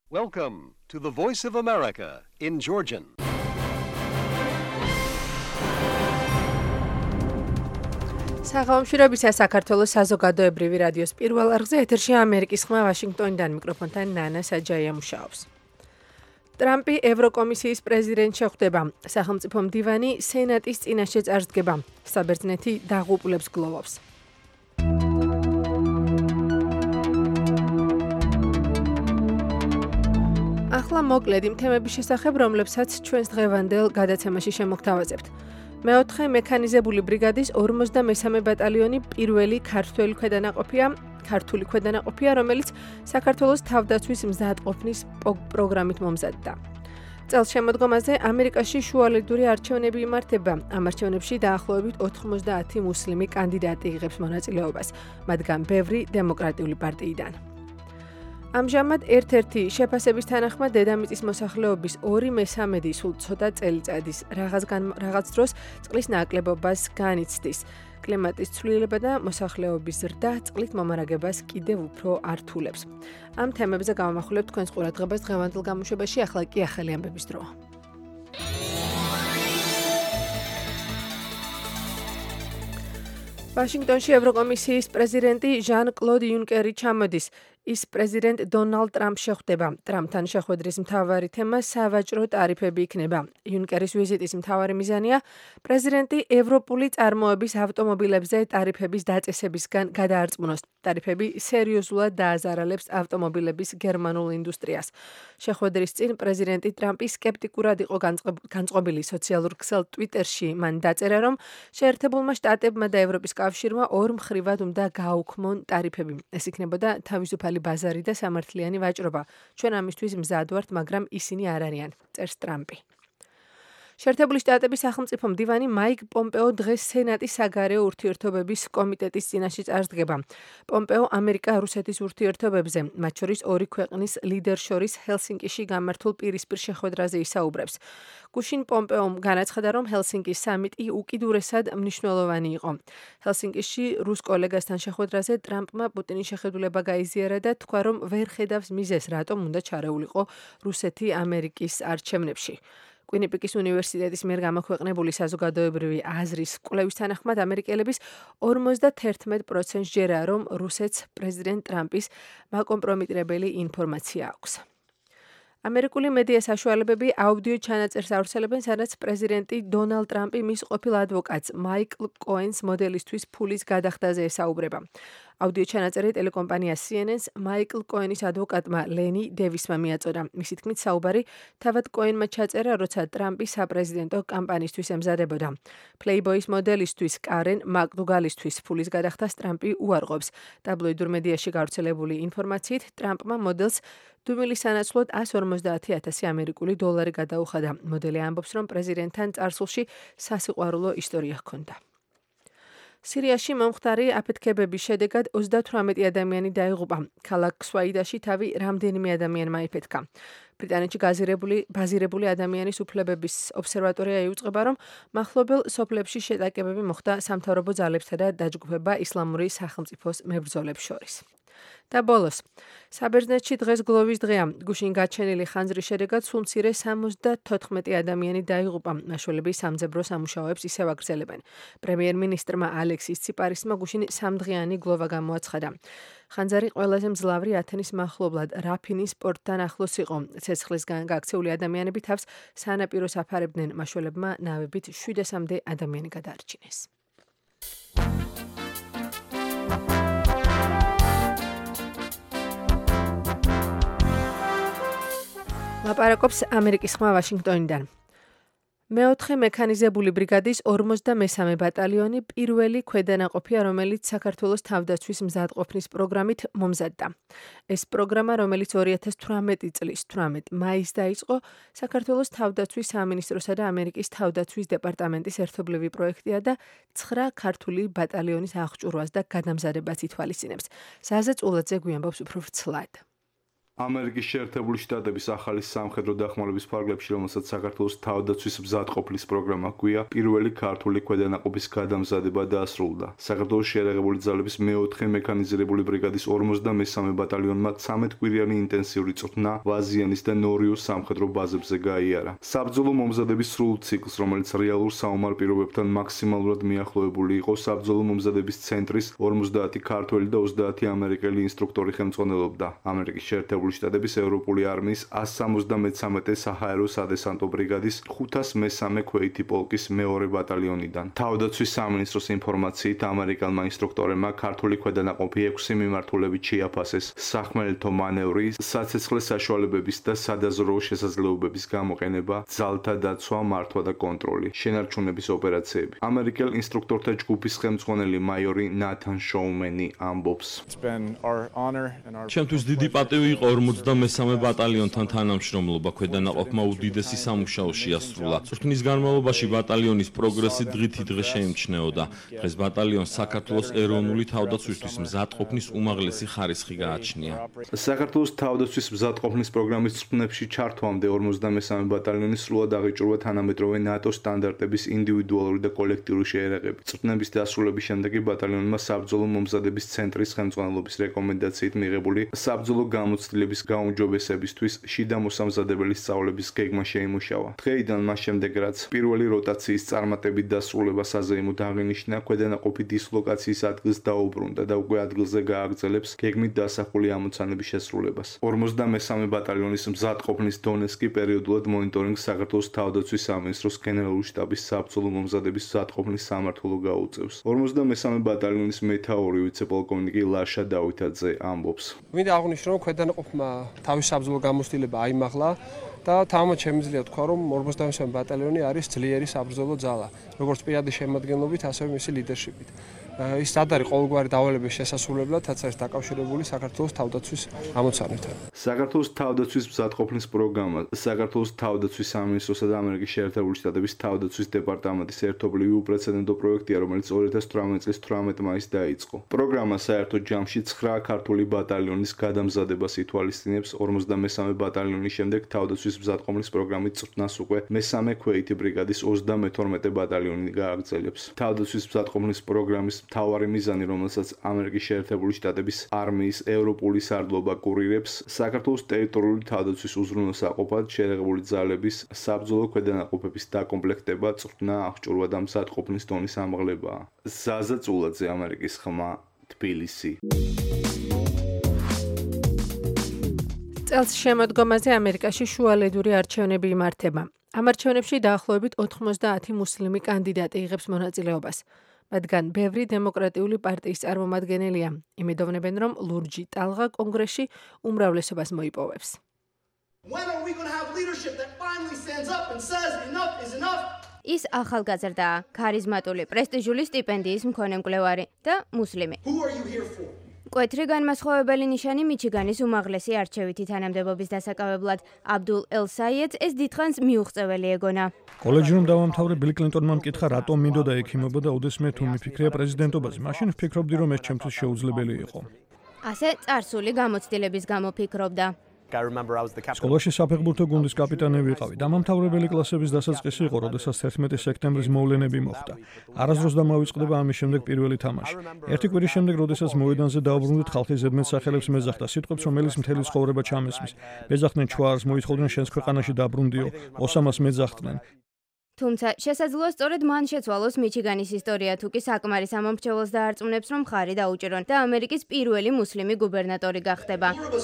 Welcome to the Voice of America in Georgian. საღამოშრობისა საქართველოს საზოგადოებრივი რადიოს პირველ არხზე ეთერში ამერიკის ხმა ვაშინგტონიდან მიკროფონთან ნანა საჯაია მუშაობს. ტრამპი ევროკომისიის პრეზიდენტ შეხვდება. სახელმწიფო მდივანი სენატის წინაშე წარსდგება. საბერძნეთი დაღუპულებს გლოვობს. ახლა მოკლედ იმ თემების შესახებ, რომლებსაც ჩვენს დღევანდელ გადაცემაში შემოგთავაზებთ. მეოთხე მექანიზებული ბრიგადის 53 ბატალიონი პირველი ქართული ქვედანაყოფია, რომელიც საქართველოს თავდაცვის მზადყოფნის პროგრამით მომზადდა. წელს შემოდგომაზე ამერიკაში შუალედური არჩევნები იმართება. ამ არჩევნებში დაახლოებით 90 მუსლიმი კანდიდატი იღებს მონაწილეობას, მათგან ბევრი დემოკრატიული პარტიიდან. ამჟამად ერთ-ერთი შეფასების თანახმად დედამიწის მოსახლეობის 2/3 სულ ცოტა წელიწადის რაღაც დროს წყლის ნაკლებობას განიცდის. კლიმატის ცვლილება და მოსახლეობის ზრდა წყლით მომარაგებას კიდევ უფრო ართულებს. ამ თემებზე გავამახვილებთ თქვენს ყურადღებას დღევანდელ გამოშვებაში, ახლა კი ახალი ამბების დროა. ვაშინგტონში ევროკომისიის პრეზიდენტი ჟან-კლოდ იუნკერი ჩამოდის. ის პრეზიდენტ დონალდ ტრამპს შეხვდება. ტრამპთან შეხვედრის მთავარი თემა სავაჭრო ტარიფები იქნება. იუნკერის ვიზიტის მთავარი მიზანია პრეზიდენტი ევროპული წარმოების ავტომობილებზე ტარიფების დაწესებისგან გადაარწმუნოს. ტარიფები სერიოზულად დააზარალებს ავტომობილების გერმანულ ინდუსტრიას. შეხვედრის წინ პრეზიდენტი ტრამპი სკეპტიკურად იყო განწყობილი სოციალურ ქსელ ტვიტერში. მან დაწერა, რომ შეერთებულმა შტატებმა და ევროპის კავშირმა ორ მხრივად უნდა გააუქმონ ტარიფები. ეს იქნებოდა თავისუფალი ბაზარი და სამართლიანი ვაჭრობა. ჩვენ ამისთვის მზად ვართ, მაგრამ ისინი არ არიან, წერს ტრამპი. შეერთებული შტატების სახელმწიფო მდივანი მაიკ პომპეო დღეს სენატის საგარეო ურთიერთობების კომიტეტის წინაშე წარსდგება. პომპეო ამერიკა-რუსეთის ურთიერთობებზე, მათ შორის ორი ქვეყნის ლიდერს შორის ჰელსინკიში გამართულ პირისპირ შეხვედრაზე ისაუბრებს. გუშინ პომპეომ განაცხადა, რომ ჰელსინკის სამიტი უკიდურესად მნიშვნელოვანი იყო. ჰელსინკიში რუს კოლეგასთან შეხვედრაზე ტრამპმა პუტინის შეხედულება გაიზიარა და თქვა, რომ ვერ ხედავს მიზეზს, რატომ უნდა ჩარეულიყო რუსეთი ამერიკის არჩევნებში. კვინიპიკის უნივერსიტეტის მიერ გამოქვეყნებული საზოგადოებრივი აზრის კვლევის თანახმად ამერიკელების 51% ჯერა, რომ რუსეთს პრეზიდენტ ტრამპის მაკომპრომიტირებელი ინფორმაცია აქვს. ამერიკული მედია საშუალებები აუდიო ჩანაწერს ავრცელებენ, სადაც პრეზიდენტი დონალდ ტრამპი მის ყოფილ ადვოკატს მაიკლ კოენს მოდელისთვის ფულის გადახდაზე ესაუბრება. აუდიო ჩანაწერი ტელეკომპანია CNN-ს მაიკლ კოენის ადვოკატმა ლენი დევისმა მიაწოდა. მისი თქმით, საუბარი თავად კოენმა ჩაწერა, როცა ტრამპი საპრეზიდენტო კამპანიისთვის ემზადებოდა. Playboy-ის მოდელისთვის კარენ მაკდუგალისთვის ფულის გადახდას ტრამპი უარყოფს. ტაბლოიდურ მედიაში გავრცელებული ინფორმაციით, ტრამპმა მოდელს დუმილის სანაცვლოდ 150,000 ამერიკული დოლარი გადაუხადა. მოდელი ამბობს, რომ პრეზიდენტთან წარსულში სასიყვარულო ისტორია ჰქონდა. სირიაში მომხდარი აფეთქებების შედეგად 38 ადამიანი დაიღუპა. ქალაქ სვაიდაში თავი რამდენიმე ადამიანმა იფეთქა. ბრიტანეთში ბაზირებული ადამიანის უფლებების ობსერვატორია იუწყება, რომ მახლობელ სოფლებში შეტაკებები მოხდა სამთავრობო ძალებსა და დაჯგუფება ისლამური სახელმწიფოს მებრძოლებს შორის. და ბოლოს, საბერძნეთში დღეს გლოვის დღეა. გუშინ გაჩენილი ხანძრის შედეგად სულ მცირე 74 ადამიანი დაიღუპა. მაშველები სამძებრო სამუშაოებს ისევ აგრძელებენ. პრემიერ-მინისტრმა ალექსის ციპარისმა გუშინ სამდღიანი გლოვა გამოაცხადა. ხანძარი ყველაზე მძლავრი ათენის მახლობლად რაფინის პორტთან ახლოს იყო. ცეცხლისგან გაქცეული ადამიანები თავს სანაპიროს აფარებდნენ. მაშველებმა ნავებით 700-მდე ადამიანი გადაარჩინეს. ლაპარაკობს ამერიკის ხმა ვაშინგტონიდან. მეოთხე მექანიზებული ბრიგადის 53 ბატალიონი პირველი ქვედანაყოფია, რომელიც საქართველოს თავდაცვის მზადყოფნის პროგრამით მომზადდა. ეს პროგრამა, რომელიც 2018 წლის 18 მაისს დაიწყო, საქართველოს თავდაცვის სამინისტროსა და ამერიკის თავდაცვის დეპარტამენტის ერთობლივი პროექტია და 9 ქართული ბატალიონის აღჭურვას და გადამზადებას ითვალისწინებს. ზაზა წულაძე გვიამბობს უფრო ვრცლად. ამერიკის შეერთებული შტატების ახალი სამხედრო დახმარების ფარგლებში, რომელსაც საქართველოს თავდაცვის მზადყოფლის პროგრამა ჰქვია, პირველი ქართული ქვედანაყოფის გადამზადება დაასრულა. საქართველოს შეიარაღებული ძალების მეოთხე მექანიზირებული ბრიგადის 53 ბატალიონმა 13 კვირიანი ინტენსიური წვრთნა ვაზიანის და ნორიოს სამხედრო ბაზებზე გაიარა. საბრძოლო მომზადების სრულ ციკლს, რომელიც რეალურ საომარ პირობებთან მაქსიმალურად მიახლოებული იყო, საბრძოლო მომზადების ცენტრის 50 ქართველი და 30 ამერიკელი ინსტრუქტორი ხელმძღვანელობდა. ამერიკის შეერთებული შტატების ევროპული არმიის 173 საჰაერო სადესანტო ბრიგადის 503 ქვეითი პოლკის მეორე ბატალიონიდან. თავდაცვის სამინისტროს ინფორმაციით, ამერიკელმა ინსტრუქტორებმა ქართული ქვედანაყოფი 6 მიმართულებით შეაფასეს სახმელეთო მანევრი, საცეცხლე საშუალებების და სადაზვერვო შესაძლებლობების გამოყენება, ძალთა დაცვა, მართვა და კონტროლი, შენარჩუნების ოპერაციები. ამერიკელ ინსტრუქტორთა ჯგუფის ხელმძღვანელი მაიორი ნათან შოუმენი ამბობს. ჩემთვის დიდი პატივი იყო 53 ბატალიონთან თანამშრომლობა, ქვედანაყოფმა უდიდესი სამუშაო შეასრულა. წვრთნის განმავლობაში ბატალიონის პროგრესი დღითიდღე შეიმჩნეოდა. დღეს ბატალიონს საქართველოს ეროვნული თავდაცვისთვის მზადყოფნის უმაღლესი ხარისხი გააჩნია. საქართველოს თავდაცვის მზადყოფნის პროგრამის წვრთნებში ჩართვამდე 53 ბატალიონი სრულად აღიჭურვა თანამედროვე ნატოს სტანდარტების ინდივიდუალური და კოლექტიური შეიარაღებით. წვრთნების დასრულების შემდეგ ბატალიონმა საბრძოლო მომზადების ცენტრის ხელმძღვანელობის რეკომენდაციით მიღებული საბრძოლო გამოცდილების გაუმჯობესებისთვის შიდა მოსამზადებელი სწავლების გეგმა შეიმუშავა. დღეიდან მას შემდეგ, რაც პირველი როტაციის წარმატებით დასრულება საზეიმოდ აღინიშნა, ქვედანაყოფი დისლოკაციის ადგილს დაუბრუნდა და უკვე ადგილზე გააგრძელებს გეგმით დასახული ამოცანების შესრულებას. 53 ბატალიონის მზადყოფნის დონეს კი პერიოდულად მონიტორინგს საქართველოს თავდაცვის სამინისტროს გენერალური შტაბის საბრძოლო მომზადების მზადყოფნის სამმართველო გაუწევს. 53 ბატალიონის მეთაური ვიცე-პოლკოვნიკი ლაშა დავითაძე ამბობს. მინდა აღვნიშნო, რომ ქვედანაყოფმა თავის საბრძოლო გამოცდილება აიმაღლა და თავმოდ შემიძლია თქვა, რომ 53 ბატალიონი არის ძლიერი საბრძოლო ძალა, როგორც პირადი შემადგენლობით, ასევე მისი ლიდერშიპით. ის არის ყოველგვარი დავალების შესასრულებლად, რაც არის დაკავშირებული საქართველოს თავდაცვის ამოცანებთან. საქართველოს თავდაცვის მზადყოფნის პროგრამა საქართველოს თავდაცვის სამინისტროსა და ამერიკის შეერთებული შტატების თავდაცვის დეპარტამენტის ერთობლივი უპრეცედენტო პროექტია, რომელიც 2018 წლის 18 მაისს დაიწყო. პროგრამა საერთო ჯამში 9 ქართული ბატალიონის გადამზადებას ითვალისწინებს. 53 ბატალიონის შემდეგ თავდაცვის მზადყოფნის პროგრამით წვრთნას უკვე მესამე ქვეითი ბრიგადის 32 ბატალიონი გააგრძელებს. თავდაცვის მზადყოფნის პროგრამის მთავარი მიზანი, რომელსაც ამერიკის შეერთებული შტატების არმიის ევროპული სარდლობა კურირებს, საქართველოს ტერიტორიული თავდაცვის უზრუნველსაყოფად შეიარაღებული ძალების საბრძოლო ქვედანაყოფების დაკომპლექტება, წვრთნა, აღჭურვა და მზადყოფნის დონის ამაღლებაა. ზაზა წულაძე, ამერიკის ხმა, თბილისი. წელს შემოდგომაზე ამერიკაში შუალედური არჩევნები იმართება. ამ არჩევნებში დაახლოებით 90 მუსლიმი კანდიდატი იღებს მონაწილეობას. მათგან ბევრი დემოკრატიული პარტიის წარმომადგენელია. იმედოვნებენ, რომ ლურჯი ტალღა კონგრესში უმრავლესობას მოიპოვებს. ის ახალგაზრდაა, ქარიზმატული, პრესტიჟული სტიპენდიის მქონე მკვლევარი და მუსლიმი. მკვეთრი განმასხვავებელი ნიშანი მიჩიგანის უმაღლესი არჩევითი თანამდებობის დასაკავებლად აბდულ ელ-საიედს ეს დიდხანს მიუღწეველი ეგონა. კოლეჯი რომ დავამთავრე, ბილ კლინტონმა მკითხა, რატომ მინდოდა ექიმობა და ოდესმე თუ მიფიქრია პრეზიდენტობაზე, მაშინ ვფიქრობდი, რომ ეს ჩემთვის შეუძლებელი იყო. ასე წარსული გამოცდილების გამო ფიქრობდა. სკოლაში საფეხბურთო გუნდის კაპიტანი ვიყავი. დამამთავრებელი კლასების დასაწყისი იყო, როდესაც 11 სექტემბრის მოვლენები მოხდა. არასდროს დამავიწყდება ამის შემდეგ პირველი თამაში. ერთი კვირის შემდეგ, როდესაც მოედანზე დაუბრუნდით, ხალხი ზედმეტსახელებს მეძახდა, სიტყვებს, რომელიც მთელი ცხოვრება ჩამესმის. მეძახდნენ ჩوارს, მოითხოვდნენ შენს ქვეყანაში დაბრუნდიო, ოსამას მეძახდნენ. თუმცა შესაძლოა სწორედ მან შეცვალოს მიჩიგანის ისტორია, თუ კი საკმარის ამომრჩეველს დაარწმუნებს, რომ ხარი დაუჭირონ და ამერიკის პირველი მუსლიმი გუბერნატორი გახდება.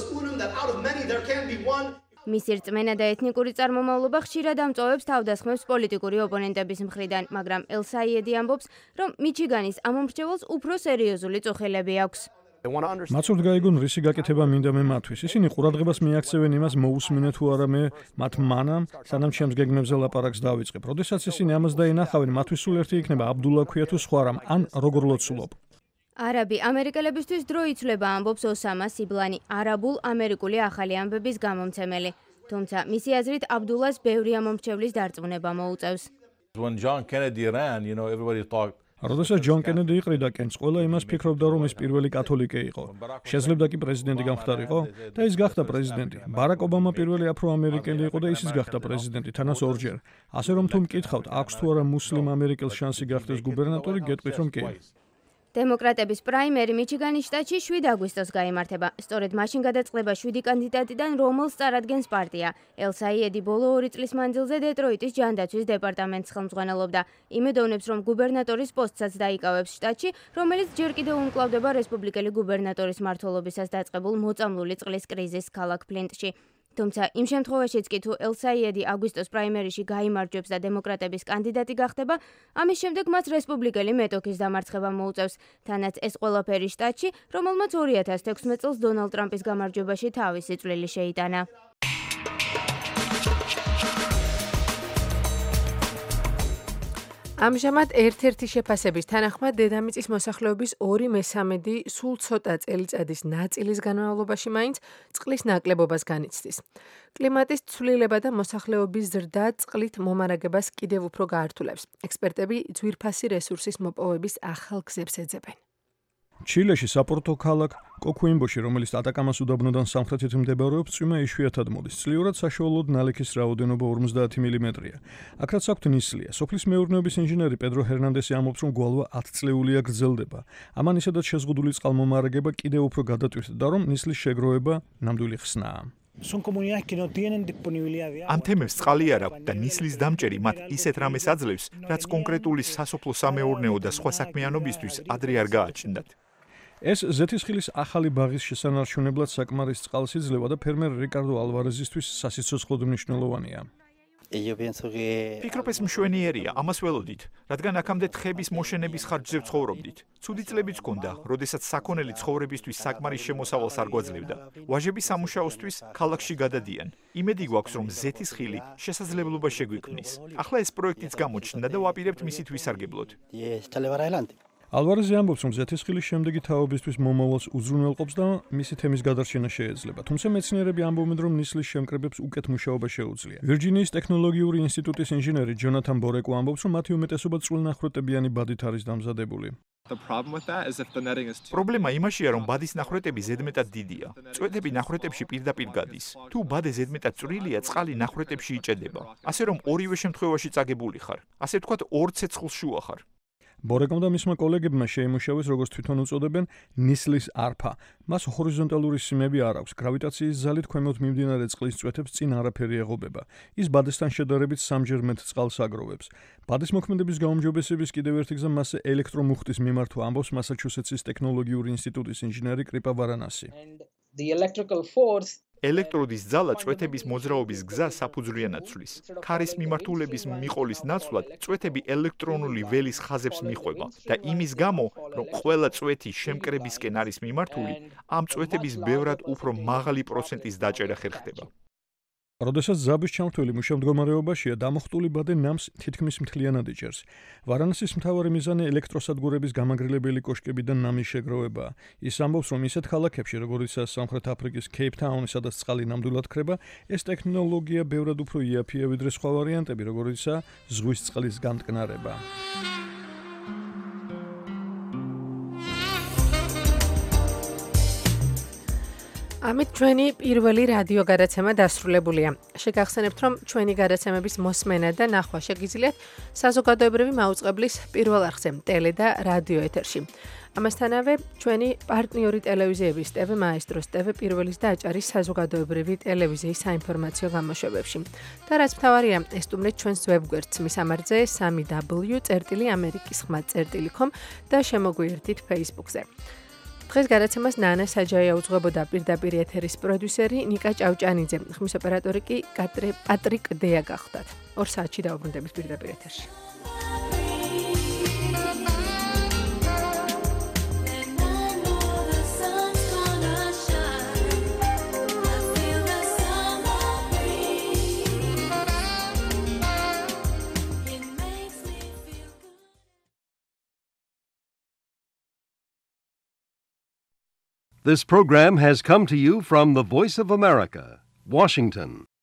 მისი რწმენა და ეთნიკური წარმომავლობა ხშირად ამწოვებს თავდასხმებს პოლიტიკური ოპონენტების მხრიდან, მაგრამ ელ-საიედი ამბობს, რომ მიჩიგანის ამომრჩეველს უფრო სერიოზული წუხილები აქვს. მათ სურთ გაიგონ რისი გაკეთება მინდა მე მათთვის. ისინი ყურადღებას მიაქცევენ იმას, მოусმინე თუ არა მე მათ მანამ, სანამ ჩემს გეგმებზე ლაპარაკს დავიწყებ. როდესაც ისინი ამას დაინახავენ, მათთვის სულ ერთი იქნება აბდულა ქვია თუ სხვა რამ, ან როგორ ლოცულობ. არაბი ამერიკელებისთვის დრო იცვლება, ამბობს ოსამა სიბლანი, არაბულ-ამერიკული ახალი ამბების გამომცემელი. თუმცა მისი აზრით აბდულას ბევრი ამომრჩევლის დარწმუნება მოუწევს. როდესაც ჯონ კენედი იყრიდა კენს, ყველა იმას ფიქრობდა, რომ ის პირველი კათოლიკე იყო. შეძლებდა კი პრეზიდენტი გამხდარიყო და ის გახდა პრეზიდენტი. ბარაკ ობამა პირველი აფრო-ამერიკელი იყო და ისიც გახდა პრეზიდენტი, თანაც ორჯერ. ასე რომ თუ მკითხავთ, აქვს თუ არა მუსლიმ ამერიკელს შანსი გახდეს გუბერნატორი, გეტყვით რომ კი. დემოკრატების პრაიმერი მიჩიგანის შტატში 7 აგვისტოს გაიმართება. სწორედ მაშინ გადაწყდება 7 კანდიდატიდან, რომელს წარადგენს პარტია. ელ-საიედი ბოლო 2 წლის მანძილზე დეტროიტის ჯანდაცვის დეპარტამენტს ხელმძღვანელობდა. იმედოვნებს, რომ გუბერნატორის პოსტსაც დაიკავებს შტატში, რომელიც ჯერ კიდევ უმკლავდება რესპუბლიკელი გუბერნატორის მმართველობისას დაწყებულ მოწამლული წყლის კრიზისს ქალაქ ფლინტში. თუმცა იმ შემთხვევაშიც კი თუ ელ-საიედი აგვისტოს პრაიმერიში გაიმარჯვებს და დემოკრატების კანდიდატი გახდება, ამის შემდეგ მას რესპუბლიკელი მეტოქის დამარცხება მოუწევს. თანაც ეს ყველაფერი შტატში, რომელმაც 2016 წელს დონალდ ტრამპის გამარჯვებაში თავისი წვლილი შეიტანა. ამჟამად ერთ-ერთი შეფასების თანახმად დედამიწის მოსახლეობის 2/3 სულ ცოტა წელიწადის ნაწილის განმავლობაში მაინც წყლის ნაკლებობას განიცდის. კლიმატის ცვლილება და მოსახლეობის ზრდა წყლით მომარაგებას კიდევ უფრო გაართულებს. ექსპერტები ძვირფასი რესურსის მოპოვების ახალ გზებს ეძებენ. ჩილეში საპორტო ქალაქ კოქუიმბოში, რომელიც ატაკამას უდაბნოდან სამხრეთით მდებარეობს, წვიმა იშვიათად მოდის. წლიურად საშუალოდ ნალექის რაოდენობა 50 მმ-ია. აქ რაც აქვთ ნისლია. სოფლის მეურნეობის ინჟინერი პედრო ჰერნანდესი ამბობს, რომ გვალვა 10 წლეულია გრძელდება. ამან ისედაც შეზღუდული წყალმომარაგება კიდევ უფრო გადატვირთდა და რომ ნისლის შეგროვება ნამდვილი ხსნაა. ამ თემებს წყალი არ აქვს და ნისლის დამჭერი მათ ისეთ რამეს აძლევს, რაც კონკრეტული სასოფლო სამეურნეო და სხვა საქმიანობისთვის ადრე არ გააჩნდათ. ეს ზეთისხილის ახალი ბაღის შესანარჩუნებლად საკმარის წყალს იძლევა და ფერმერ რიკარდო ალვარეზისთვის სასიცოცხლოდ მნიშვნელოვანია. ფიქრობ ეს მშვენიერია, ამას ველოდით, რადგან აქამდე თხების მოშენების ხარჯზე ვცხოვრობდით. ცუდი წლებიც ჰქონდა, როდესაც საქონელი ცხოვრებისთვის საკმარის შემოსავალს არ გვაძლევდა. ვაჟები სამუშაოსთვის ქალაქში გადადიან. იმედი გვაქვს, რომ ზეთისხილი შესაძლებლობა შეგვიქმნის. ახლა ეს პროექტიც გამოჩნდა და ვაპირებთ მისით ვისარგებლოთ. ალვარეზი ამბობს, რომ ზეთისხილის შემდეგი თაობისთვის მომავალს უზრუნველყოფს და მისი თემის გადარჩენა შეეძლება. თუმცა მეცნიერები ამბობენ, რომ ნისლის შემკრებებს უკეთ მუშაობა შეუძლია. ვირჯინიის ტექნოლოგიური ინსტიტუტის ინჟინერი ჯონათან ბორეკო ამბობს, რომ მათი უმეტესობა წყვილნახრუტებიანი ბადით არის დამზადებული. პრობლემა იმაშია, რომ ბადის ნახრეტები ზედმეტად დიდია. წვეთები ნახრეტებში პირდაპირ გადის. თუ ბადე ზედმეტად წვრილია, წყალი ნახრეტებში იჭედება. ასე რომ ორივე შემთხვევაში წაგებული ხარ. ასე ვთქვათ, ორ ცეცხლს შუა ხარ. ბორეკომ და მისმა კოლეგებმა შეიმუშავეს, როგორც თვითონ უწოდებენ, ნისლის არფა. მას ჰორიზონტალური სიმები არ აქვს. გრავიტაციის ზალით ქვემოთ მიმდინარე წყლის წვეთებს წინ არაფერი ეღობება. ის ბადესთან შედარებით 3-ჯერ მეტ წყალს აგროვებს. ბადის მოქმედების გაუმჯობესების კიდევ ერთი გზა მასზე ელექტრომუხტის მიმართვა, ამბობს მასაჩუსეტსის ტექნოლოგიური ინსტიტუტის ინჟინერი კრიპა ვარანასი. ელექტროდის ძალა წვეთების მოძრაობის გზას საფუძვლიანად ცვლის. ქარის მიმართულების მიყოლის ნაცვლად წვეთები ელექტრონული ველის ხაზებს მიჰყვება და იმის გამო, რომ ყველა წვეთი შემკრებისკენ არის მიმართული, ამ წვეთების ბევრად უფრო მაღალი პროცენტის დაჭერა ხერხდება. როდესაც ზაბის ჩამრთველი მუშავმდგომარეობაშია, დამოხტული ბადე ნამს თითქმის მთლიანად იჭერს. ვარანასის მთავარი მიზანი ელექტროსადგურების გამაგრილებელი კოშკებიდან ნამის შეგროვებაა. ის ამბობს, რომ ისეთ ქალაქებში, როგორიცაა სამხრეთ აფრიკის კეიპტაუნი, სადაც წყალი ნამდვილად ქრება, ეს ტექნოლოგია ბევრად უფრო იაფია ვიდრე სხვა ვარიანტები, როგორიცაა ზღვის წყლის განტკნარება. ამით ჩვენი პირველი რადიო გადაცემა დასრულებულია. შეგახსენებთ, რომ ჩვენი გადაცემების მოსმენა და ნახვა შეგიძლიათ საზოგადოებრივი მაუწყებლის პირველ არხზე, ტელე და რადიო ეთერში. ამასთანავე, ჩვენი პარტნიორი ტელევიზიების TV Maestros, TV პირველის და აჭარის საზოგადოებრივი ტელევიზიის საინფორმაციო გამოშვებებში. და რაც მთავარია, ესტუმრეთ ჩვენს ვებგვერდს მისამართზე 3w.amerikiskhmat.com და შემოგვიერთდით Facebook-ზე. დღეს გადაცემას ნანა საჯაია უძღვებოდა, პირდაპირ ეთერის პროდიუსერი ნიკა ჭავჭანიძე, ხმის ოპერატორი კი პატრიკ დეა გახდათ. 2 საათში დავუბრუნდებით პირდაპირ ეთერში. This program has come to you from the Voice of America, Washington.